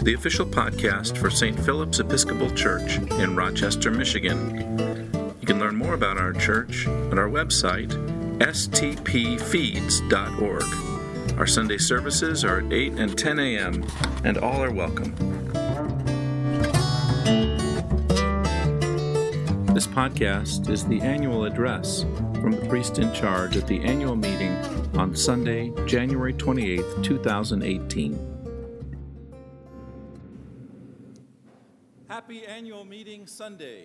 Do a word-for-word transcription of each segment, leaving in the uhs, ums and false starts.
to the official podcast for Saint Philip's Episcopal Church in Rochester, Michigan. You can learn more about our church at our website, s t p feeds dot org. Our Sunday services are at eight and ten a.m., and all are welcome. This podcast is the annual address from the priest in charge at the annual meeting on Sunday, January twenty-eighth, twenty eighteen. Happy Annual Meeting Sunday.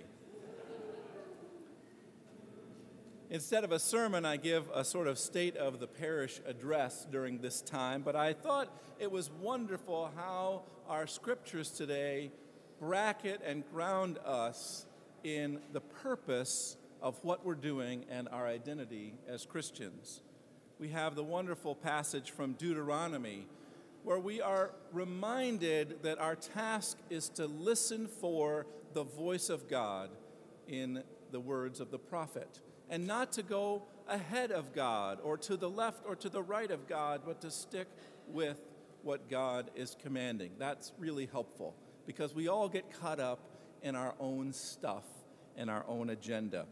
Instead of a sermon, I give a sort of state of the parish address during this time, but I thought it was wonderful how our scriptures today bracket and ground us in the purpose of what we're doing and our identity as Christians. We have the wonderful passage from Deuteronomy where we are reminded that our task is to listen for the voice of God in the words of the prophet, and not to go ahead of God or to the left or to the right of God, but to stick with what God is commanding. That's really helpful because we all get caught up in our own stuff and our own agenda.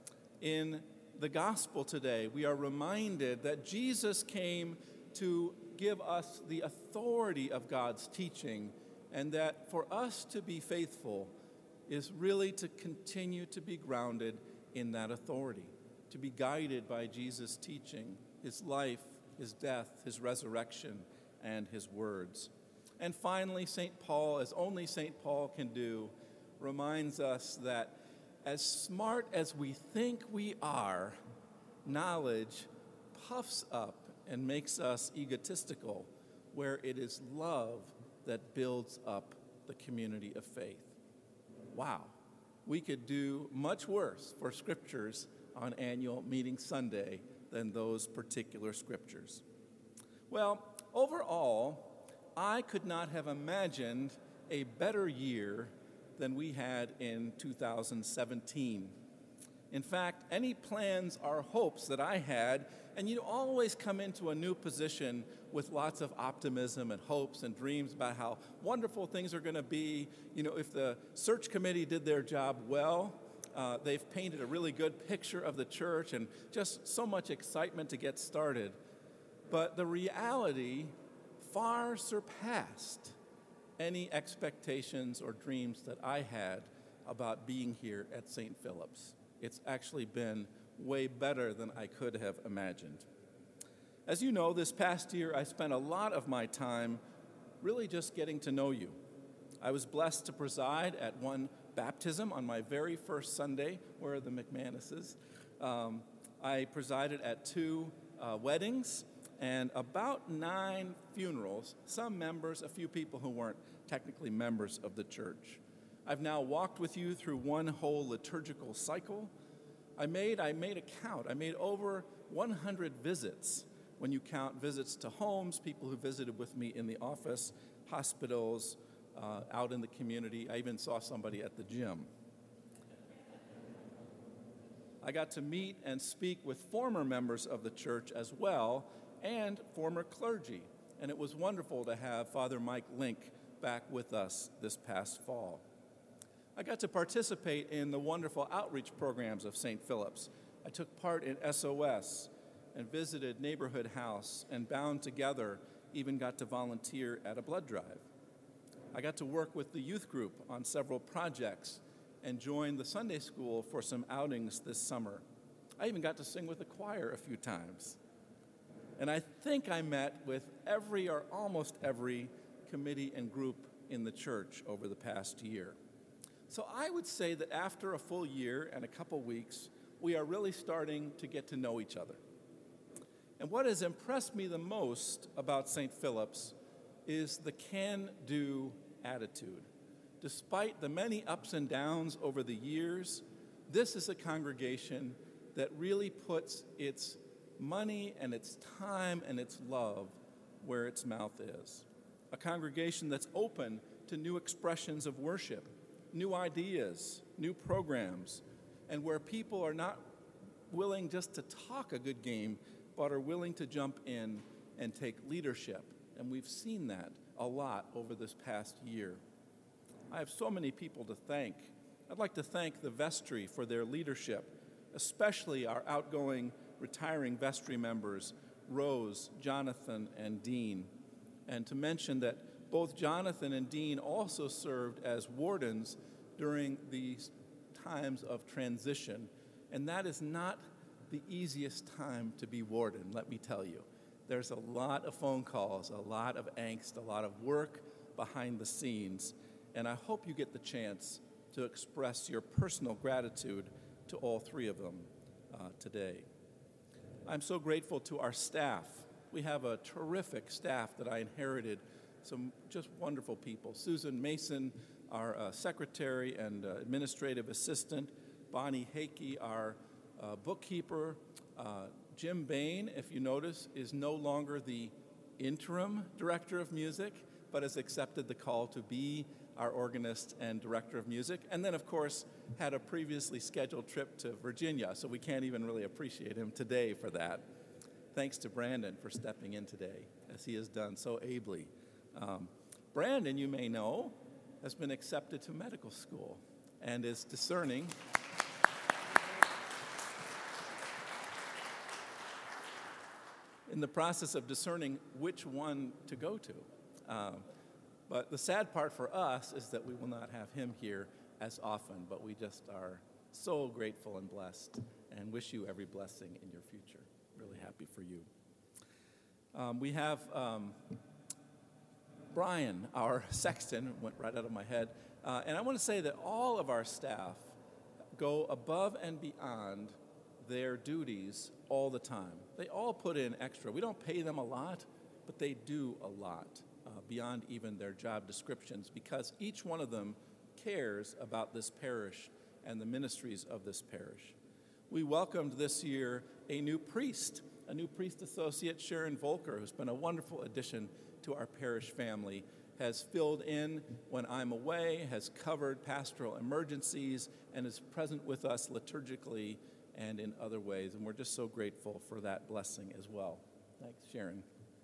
In the gospel today, we are reminded that Jesus came to give us the authority of God's teaching, and that for us to be faithful is really to continue to be grounded in that authority, to be guided by Jesus' teaching, his life, his death, his resurrection, and his words. And finally, Saint Paul, as only Saint Paul can do, reminds us that as smart as we think we are, knowledge puffs up and makes us egotistical, where it is love that builds up the community of faith. Wow, we could do much worse for scriptures on Annual Meeting Sunday than those particular scriptures. Well, overall, I could not have imagined a better year than we had in two thousand seventeen. In fact, any plans or hopes that I had, and you always come into a new position with lots of optimism and hopes and dreams about how wonderful things are going to be. You know, if the search committee did their job well, uh, they've painted a really good picture of the church and just so much excitement to get started. But the reality far surpassed any expectations or dreams that I had about being here at Saint Philip's. It's actually been way better than I could have imagined. As you know, this past year I spent a lot of my time really just getting to know you. I was blessed to preside at one baptism on my very first Sunday. Where are the McManuses? Um, I presided at two uh, weddings and about nine funerals, some members, a few people who weren't technically members of the church. I've now walked with you through one whole liturgical cycle. I made, I made a count. I made over one hundred visits when you count visits to homes, people who visited with me in the office, hospitals, uh, out in the community. I even saw somebody at the gym. I got to meet and speak with former members of the church as well, and former clergy. And it was wonderful to have Father Mike Link back with us this past fall. I got to participate in the wonderful outreach programs of Saint Philip's. I took part in S O S and visited Neighborhood House, and Bound Together even got to volunteer at a blood drive. I got to work with the youth group on several projects and joined the Sunday school for some outings this summer. I even got to sing with the choir a few times. And I think I met with every or almost every committee and group in the church over the past year. So I would say that after a full year and a couple weeks, we are really starting to get to know each other. And what has impressed me the most about Saint Philip's is the can-do attitude. Despite the many ups and downs over the years, this is a congregation that really puts its money and its time and its love where its mouth is. A congregation that's open to new expressions of worship, new ideas, new programs, and where people are not willing just to talk a good game, but are willing to jump in and take leadership. And we've seen that a lot over this past year. I have so many people to thank. I'd like to thank the vestry for their leadership, especially our outgoing retiring vestry members, Rose, Jonathan, and Dean. And to mention that both Jonathan and Dean also served as wardens during these times of transition. And that is not the easiest time to be warden, let me tell you. There's a lot of phone calls, a lot of angst, a lot of work behind the scenes. And I hope you get the chance to express your personal gratitude to all three of them uh, today. I'm so grateful to our staff. We have a terrific staff that I inherited, some just wonderful people. Susan Mason, our uh, secretary and uh, administrative assistant, Bonnie Hakey, our uh, bookkeeper, uh, Jim Bain, if you notice, is no longer the interim director of music, but has accepted the call to be our organist and director of music, and then, of course, had a previously scheduled trip to Virginia, so we can't even really appreciate him today for that. Thanks to Brandon for stepping in today, as he has done so ably. Um, Brandon, you may know, has been accepted to medical school and is discerning in the process of discerning which one to go to. Um, but the sad part for us is that we will not have him here as often, but we just are so grateful and blessed and wish you every blessing in your future. Really happy for you. Um, we have um, Brian, our sexton, went right out of my head, uh, and I want to say that all of our staff go above and beyond their duties all the time. They all put in extra. We don't pay them a lot, but they do a lot uh, beyond even their job descriptions, because each one of them cares about this parish and the ministries of this parish. We welcomed this year a new priest, a new priest associate, Sharon Volker, who's been a wonderful addition to our parish family, has filled in when I'm away, has covered pastoral emergencies, and is present with us liturgically and in other ways, and we're just so grateful for that blessing as well. Thanks, Sharon.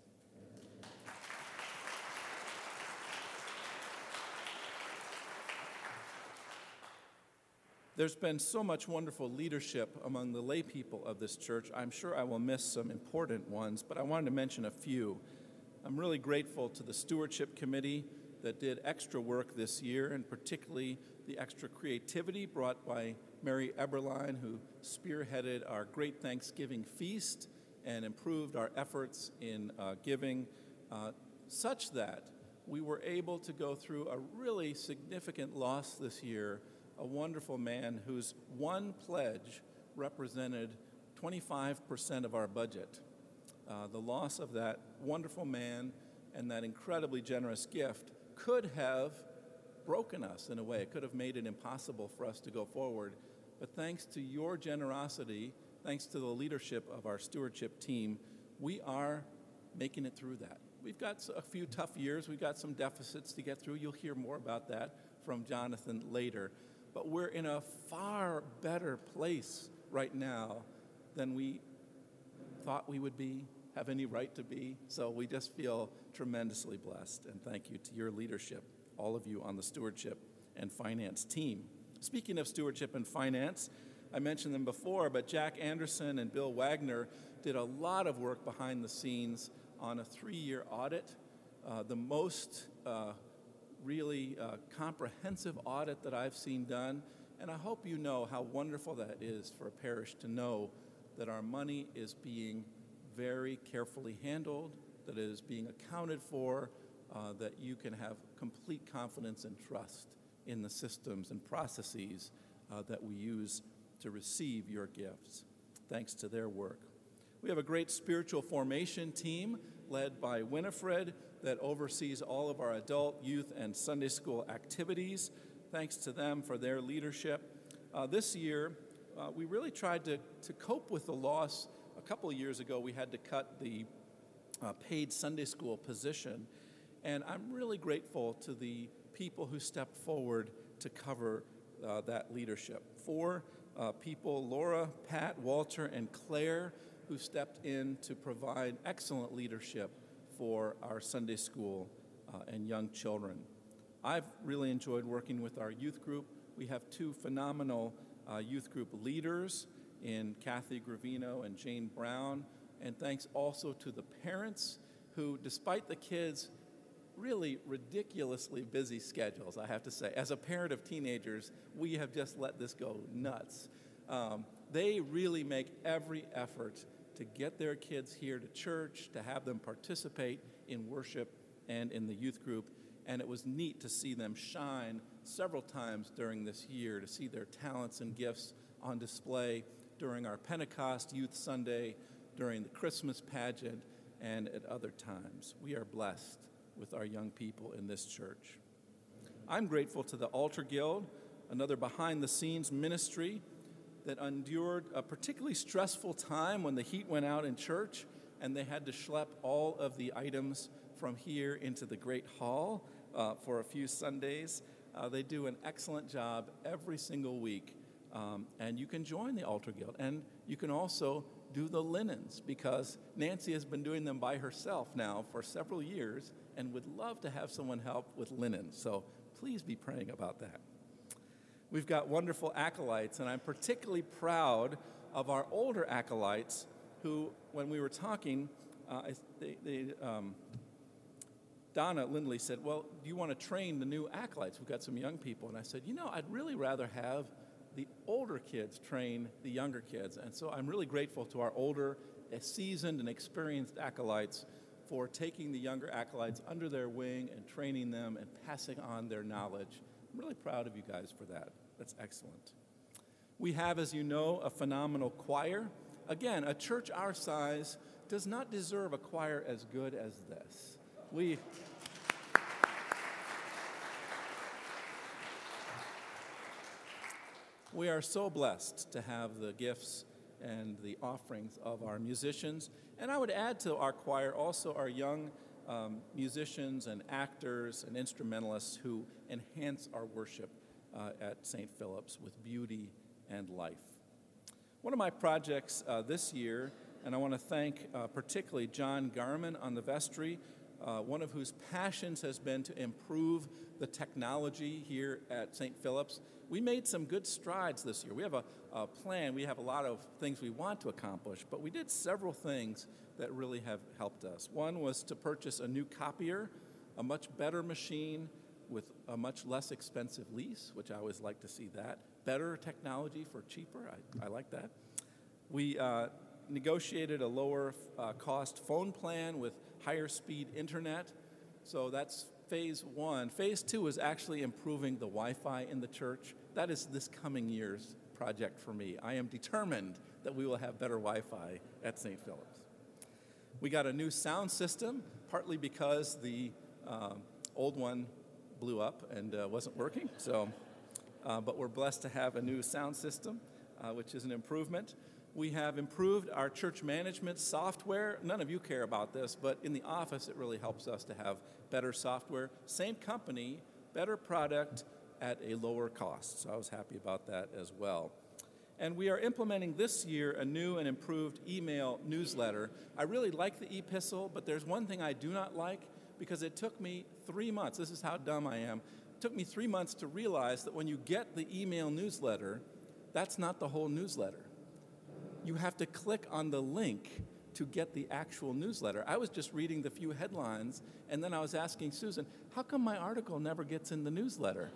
There's been so much wonderful leadership among the lay people of this church. I'm sure I will miss some important ones, but I wanted to mention a few. I'm really grateful to the stewardship committee that did extra work this year, and particularly the extra creativity brought by Mary Eberlein, who spearheaded our Great Thanksgiving Feast and improved our efforts in uh, giving, uh, such that we were able to go through a really significant loss this year, a wonderful man whose one pledge represented twenty-five percent of our budget. Uh, the loss of that wonderful man and that incredibly generous gift could have broken us in a way. It could have made it impossible for us to go forward. But thanks to your generosity, thanks to the leadership of our stewardship team, we are making it through that. We've got a few tough years. We've got some deficits to get through. You'll hear more about that from Jonathan later. But we're in a far better place right now than we thought we would be, have any right to be. So we just feel tremendously blessed. And thank you to your leadership, all of you on the stewardship and finance team. Speaking of stewardship and finance, I mentioned them before, but Jack Anderson and Bill Wagner did a lot of work behind the scenes on a three-year audit, uh, the most uh, really uh, comprehensive audit that I've seen done. And I hope you know how wonderful that is for a parish to know that our money is being very carefully handled, that it is being accounted for, uh, that you can have complete confidence and trust in the systems and processes uh, that we use to receive your gifts, thanks to their work. We have a great spiritual formation team led by Winifred that oversees all of our adult, youth, and Sunday school activities. Thanks to them for their leadership. Uh, this year, uh, we really tried to, to cope with the loss. A couple of years ago, we had to cut the uh, paid Sunday school position, and I'm really grateful to the people who stepped forward to cover uh, that leadership. Four uh, people, Laura, Pat, Walter, and Claire, who stepped in to provide excellent leadership for our Sunday school uh, and young children. I've really enjoyed working with our youth group. We have two phenomenal uh, youth group leaders in Kathy Gravino and Jane Brown, and thanks also to the parents who, despite the kids' really ridiculously busy schedules, I have to say, as a parent of teenagers, we have just let this go nuts. Um, they really make every effort to get their kids here to church, to have them participate in worship and in the youth group. And it was neat to see them shine several times during this year, to see their talents and gifts on display during our Pentecost Youth Sunday, during the Christmas pageant, and at other times. We are blessed with our young people in this church. I'm grateful to the Altar Guild, another behind-the-scenes ministry that endured a particularly stressful time when the heat went out in church and they had to schlep all of the items from here into the Great Hall uh, for a few Sundays. Uh, they do an excellent job every single week, um, and you can join the Altar Guild. And you can also do the linens, because Nancy has been doing them by herself now for several years and would love to have someone help with linen. So please be praying about that. We've got wonderful acolytes, and I'm particularly proud of our older acolytes who, when we were talking, uh, they, they, um, Donna Lindley said, well, do you want to train the new acolytes? We've got some young people. And I said, you know, I'd really rather have the older kids train the younger kids. And so I'm really grateful to our older, seasoned, and experienced acolytes for taking the younger acolytes under their wing and training them and passing on their knowledge. I'm really proud of you guys for that. That's excellent. We have, as you know, a phenomenal choir. Again, a church our size does not deserve a choir as good as this. We... We are so blessed to have the gifts and the offerings of our musicians. And I would add to our choir also our young um, musicians and actors and instrumentalists who enhance our worship uh, at Saint Philip's with beauty and life. One of my projects uh, this year, and I want to thank uh, particularly John Garman on the vestry, uh, one of whose passions has been to improve the technology here at Saint Philip's. We made some good strides this year. We have a, a plan. We have a lot of things we want to accomplish, but we did several things that really have helped us. One was to purchase a new copier, a much better machine with a much less expensive lease, which I always like to see that. Better technology for cheaper. I, I like that. We uh, negotiated a lower uh, cost phone plan with higher speed internet. So that's phase one. Phase two is actually improving the Wi-Fi in the church. That is this coming year's project for me. I am determined that we will have better Wi-Fi at Saint Philip's. We got a new sound system, partly because the uh, old one blew up and uh, wasn't working. So, uh, but we're blessed to have a new sound system, uh, which is an improvement. We have improved our church management software. None of you care about this, but in the office, it really helps us to have better software. Same company, better product at a lower cost. So I was happy about that as well. And we are implementing this year a new and improved email newsletter. I really like the epistle, but there's one thing I do not like, because it took me three months. This is how dumb I am. It took me three months to realize that when you get the email newsletter, that's not the whole newsletter. You have to click on the link to get the actual newsletter. I was just reading the few headlines, and then I was asking Susan, how come my article never gets in the newsletter?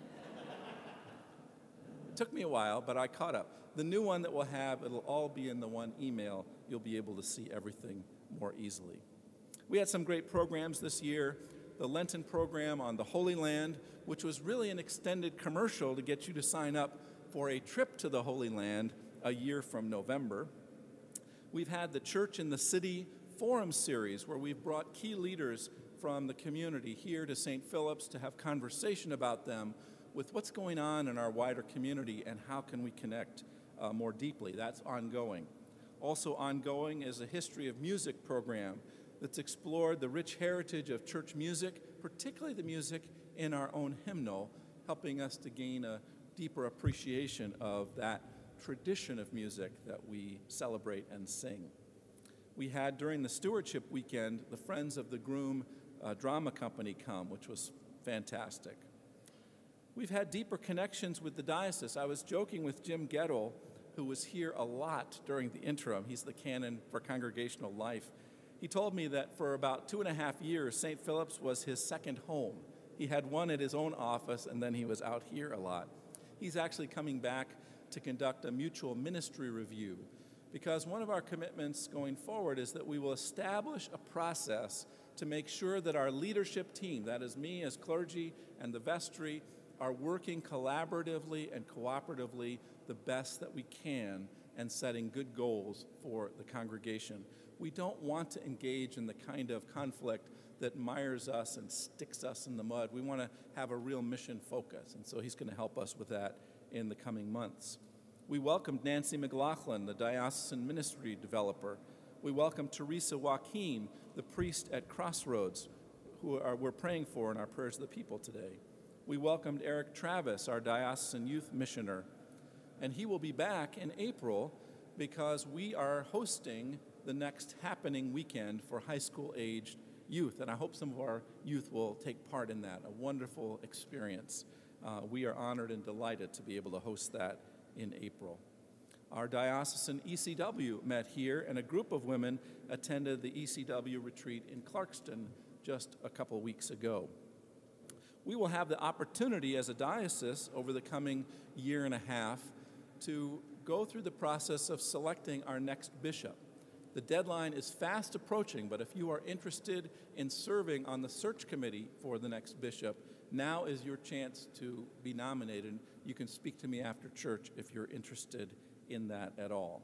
It took me a while, but I caught up. The new one that we'll have, it'll all be in the one email. You'll be able to see everything more easily. We had some great programs this year. The Lenten program on the Holy Land, which was really an extended commercial to get you to sign up for a trip to the Holy Land a year from November. We've had the Church in the City Forum series, where we've brought key leaders from the community here to Saint Philip's to have conversation about them with what's going on in our wider community and how can we connect uh, more deeply. That's ongoing. Also ongoing is a History of Music program that's explored the rich heritage of church music, particularly the music in our own hymnal, helping us to gain a deeper appreciation of that tradition of music that we celebrate and sing. We had, during the stewardship weekend, the Friends of the Groom uh, drama company come, which was fantastic. We've had deeper connections with the diocese. I was joking with Jim Gettle, who was here a lot during the interim. He's the canon for congregational life. He told me that for about two and a half years, Saint Philip's was his second home. He had one at his own office, and then he was out here a lot. He's actually coming back to conduct a mutual ministry review, because one of our commitments going forward is that we will establish a process to make sure that our leadership team, that is me as clergy and the vestry, are working collaboratively and cooperatively the best that we can and setting good goals for the congregation. We don't want to engage in the kind of conflict that mires us and sticks us in the mud. We want to have a real mission focus, and so he's going to help us with that in the coming months. We welcomed Nancy McLaughlin, the diocesan ministry developer. We welcomed Teresa Joaquim, the priest at Crossroads, who are, we're praying for in our prayers of the people today. We welcomed Eric Travis, our diocesan youth missioner, and he will be back in April because we are hosting the next happening weekend for high school-aged youth, and I hope some of our youth will take part in that, a wonderful experience. Uh, we are honored and delighted to be able to host that in April. Our diocesan E C W met here, and a group of women attended the E C W retreat in Clarkston just a couple weeks ago. We will have the opportunity as a diocese over the coming year and a half to go through the process of selecting our next bishop. The deadline is fast approaching, but if you are interested in serving on the search committee for the next bishop, now is your chance to be nominated. You can speak to me after church if you're interested in that at all.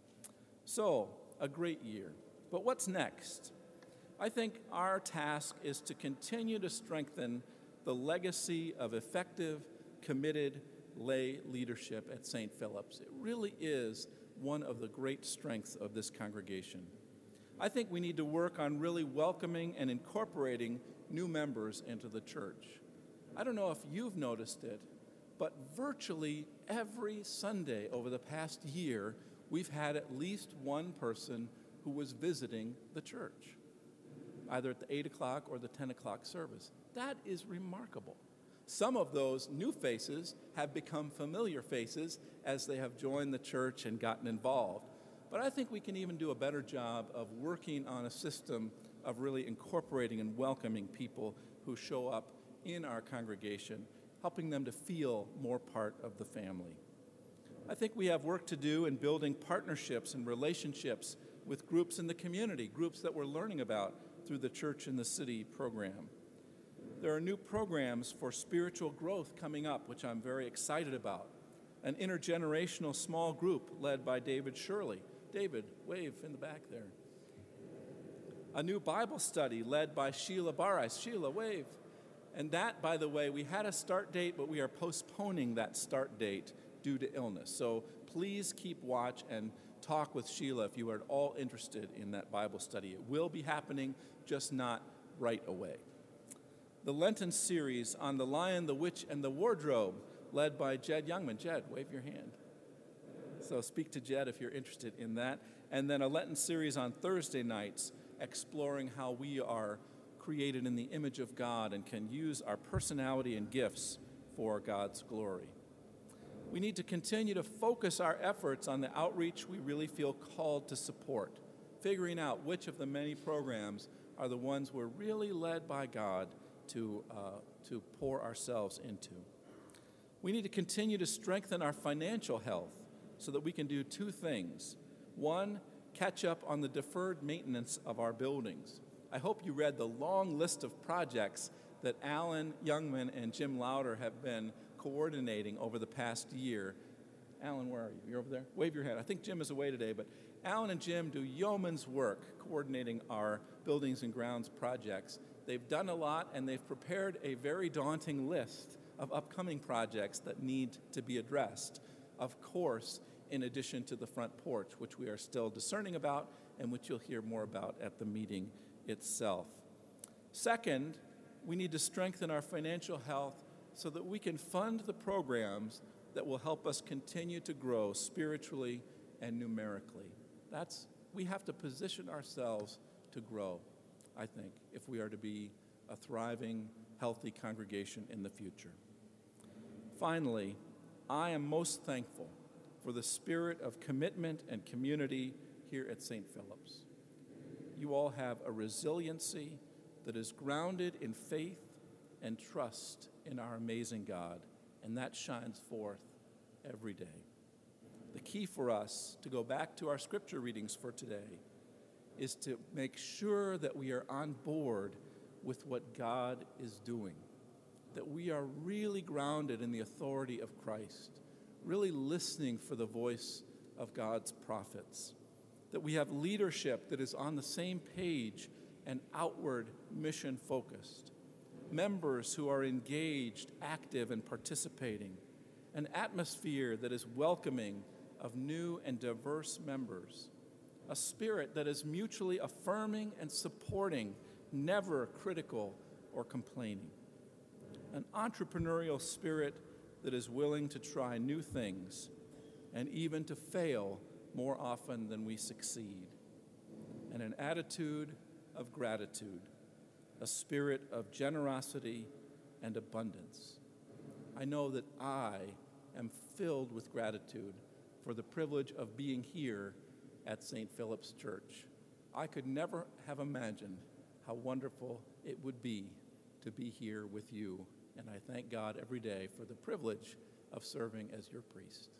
So, a great year. But what's next? I think our task is to continue to strengthen the legacy of effective, committed lay leadership at Saint Philip's. It really is one of the great strengths of this congregation. I think we need to work on really welcoming and incorporating new members into the church. I don't know if you've noticed it, but virtually every Sunday over the past year, we've had at least one person who was visiting the church, either at the eight o'clock or the ten o'clock service. That is remarkable. Some of those new faces have become familiar faces as they have joined the church and gotten involved. But I think we can even do a better job of working on a system of really incorporating and welcoming people who show up in our congregation, helping them to feel more part of the family. I think we have work to do in building partnerships and relationships with groups in the community, groups that we're learning about through the Church in the City program. There are new programs for spiritual growth coming up, which I'm very excited about. An intergenerational small group led by David Shirley. David, wave in the back there. A new Bible study led by Sheila Barais. Sheila, wave. And that, by the way, we had a start date, but we are postponing that start date due to illness. So please keep watch and talk with Sheila if you are at all interested in that Bible study. It will be happening, just not right away. The Lenten series on The Lion, the Witch, and the Wardrobe, led by Jed Youngman. Jed, wave your hand. So speak to Jed if you're interested in that. And then a Lenten series on Thursday nights, exploring how we are created in the image of God and can use our personality and gifts for God's glory. We need to continue to focus our efforts on the outreach we really feel called to support, figuring out which of the many programs are the ones we're really led by God to, uh, to pour ourselves into. We need to continue to strengthen our financial health so that we can do two things. One, catch up on the deferred maintenance of our buildings. I hope you read the long list of projects that Alan Youngman and Jim Lauder have been coordinating over the past year. Alan, where are you? You're over there? Wave your hand. I think Jim is away today, but Alan and Jim do yeoman's work coordinating our buildings and grounds projects. They've done a lot, and they've prepared a very daunting list of upcoming projects that need to be addressed. Of course, in addition to the front porch, which we are still discerning about and which you'll hear more about at the meeting itself. Second, we need to strengthen our financial health so that we can fund the programs that will help us continue to grow spiritually and numerically. That's, we have to position ourselves to grow. I think, if we are to be a thriving, healthy congregation in the future. Finally, I am most thankful for the spirit of commitment and community here at Saint Philip's. You all have a resiliency that is grounded in faith and trust in our amazing God, and that shines forth every day. The key for us, to go back to our scripture readings for today, is to make sure that we are on board with what God is doing, that we are really grounded in the authority of Christ, really listening for the voice of God's prophets, that we have leadership that is on the same page and outward mission focused, members who are engaged, active, and participating, an atmosphere that is welcoming of new and diverse members, a spirit that is mutually affirming and supporting, never critical or complaining, an entrepreneurial spirit that is willing to try new things and even to fail more often than we succeed, and an attitude of gratitude, a spirit of generosity and abundance. I know that I am filled with gratitude for the privilege of being here at Saint Philip's Church. I could never have imagined how wonderful it would be to be here with you, and I thank God every day for the privilege of serving as your priest.